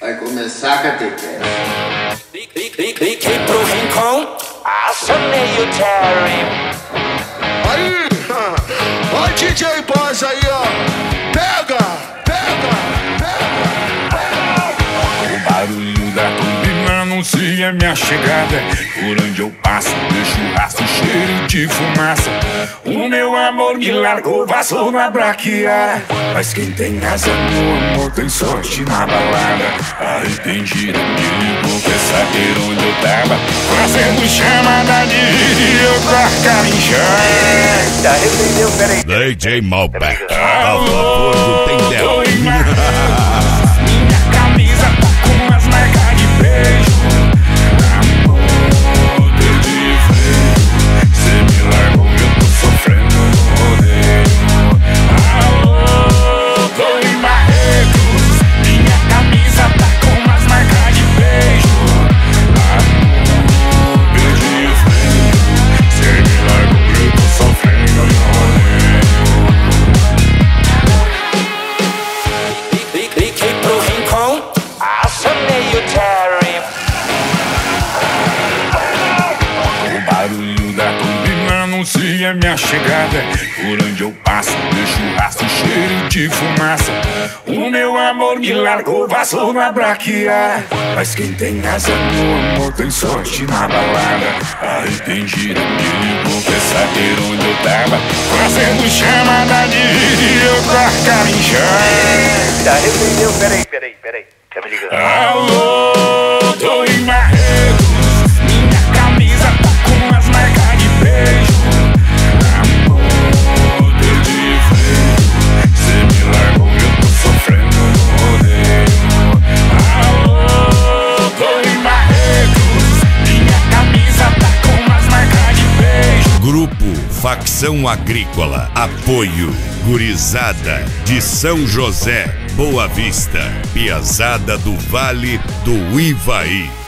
Vai começar a catequese. Fiquei pro rincão, acionei o Terry. Aí, ó DJ Boss aí, ó. Pega, pega, pega. O barulho da turbina anuncia minha chegada. Por onde eu passo, deixo rastro, cheiro de fumaça. O meu amor me largou, vazou na braquiara. Mas quem tem asa no amor tem sorte na balada. Arrependida me ligou, quer saber onde eu tava. Fazendo chamada de vídeo pra carinhar. Arrependeu, peraí. DJ Malbec, a favor do Tendel. Minha camisa tá com as marcas de beijo. Amor, perdi freio. Cê me largou, eu tô sofrendo no rodeio. Alô, tô em Barretos. Minha camisa tá com as marcas de beijo. Amor, perdi freio. Cê me largou, eu tô sofrendo no rodeio. Fiquei pro rincão, acionei o Terry. O barulho da turbina anuncia minha chegada. Por onde eu passo, deixo rastro, cheiro de fumaça. O meu amor me largou, vazou na braquiara. Mas quem tem asa no amor tem sorte na balada. Arrependida me ligou, quer saber onde eu tava. Fazendo chamada de vídeo pra carinhar. Arrependeu, peraí. Tá me ligando? Alô, tô em Barretos. Minha camisa tá com as marcas de beijo. Amor, perdi freio. Cê me largou, eu tô sofrendo no rodeio. Alô, tô em Barretos. Minha camisa tá com as marcas de beijo. Grupo Facção Agrícola. Apoio Gurizada de São José, Boa Vista, Piazada do Vale do Ivaí.